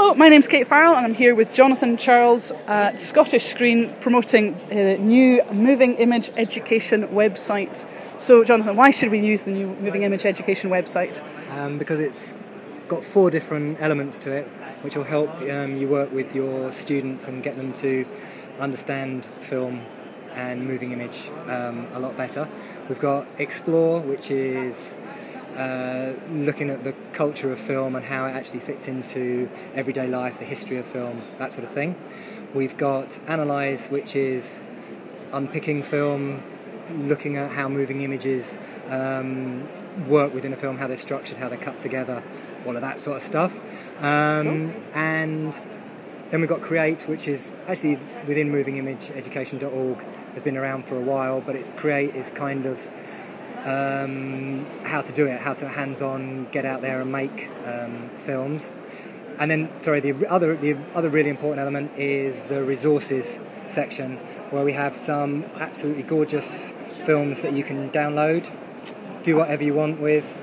Hello, my name's Kate Farrell and I'm here with Jonathan Charles at Scottish Screen promoting the new Moving Image Education website. So Jonathan, why should we use the new Moving Image Education website? Because it's got 4 different elements to it which will help you work with your students and get them to understand film and moving image a lot better. We've got Explore, which is looking at the culture of film and how it actually fits into everyday life, the history of film, that sort of thing. We've got Analyze, which is unpicking film, looking at how moving images work within a film, how they're structured, how they're cut together, all of that sort of stuff. And then we've got Create, which is actually within movingimageeducation.org, has been around for a while, but Create is kind of how to do it, how to hands-on get out there and make films. And then, the other really important element is the resources section, where we have some absolutely gorgeous films that you can download, do whatever you want with,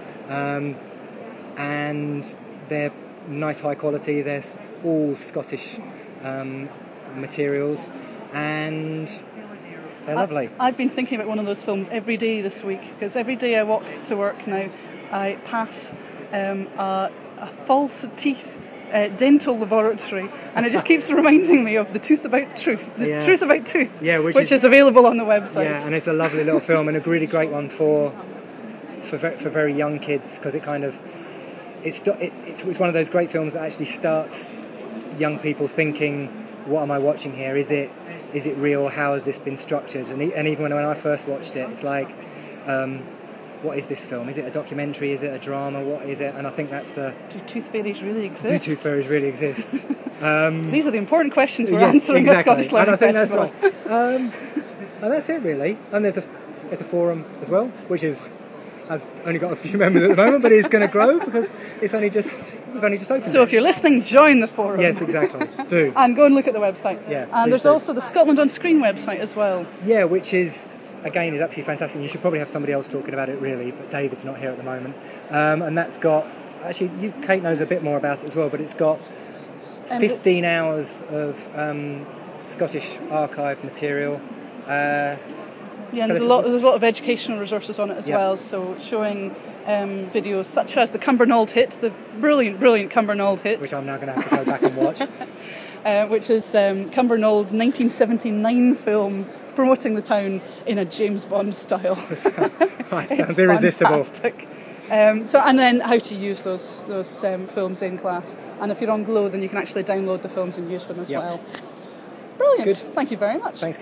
and they're nice high quality, they're all Scottish materials, and they're lovely. I've been thinking about one of those films every day this week, because every day I walk to work now, I pass a false teeth dental laboratory, and it just keeps reminding me of The Tooth About Truth, Truth About Tooth, which is available on the website. Yeah, and it's a lovely little film and a really great one for very young kids, because it kind of it's one of those great films that actually starts young people thinking, what am I watching here? Is it real? How has this been structured? And even when I first watched it, it's like, what is this film? Is it a documentary? Is it a drama? What is it? And I think that's the... Do tooth fairies really exist? Do tooth fairies really exist? These are the important questions we're answering at Scottish Learning Festival. And that's it, really. And there's a forum as well, which has only got a few members at the moment, but it's going to grow because we've only just opened. So if you're listening, join the forum. Yes, exactly. Do. And go and look at the website. Yeah. And there's also the Scotland on Screen website as well. Yeah, which is absolutely fantastic. You should probably have somebody else talking about it, really, but David's not here at the moment. And that's got, actually, Kate knows a bit more about it as well, but it's got 15 hours of Scottish archive material. Yeah, and there's a lot of educational resources on it as well, so showing videos such as the Cumbernauld Hit, the brilliant Cumbernauld Hit. Which I'm now going to have to go back and watch. Which is Cumbernauld 1979 film promoting the town in a James Bond style. Sounds irresistible. Fantastic. And then how to use those films in class. And if you're on Glow, then you can actually download the films and use them as well. Brilliant. Good. Thank you very much. Thanks.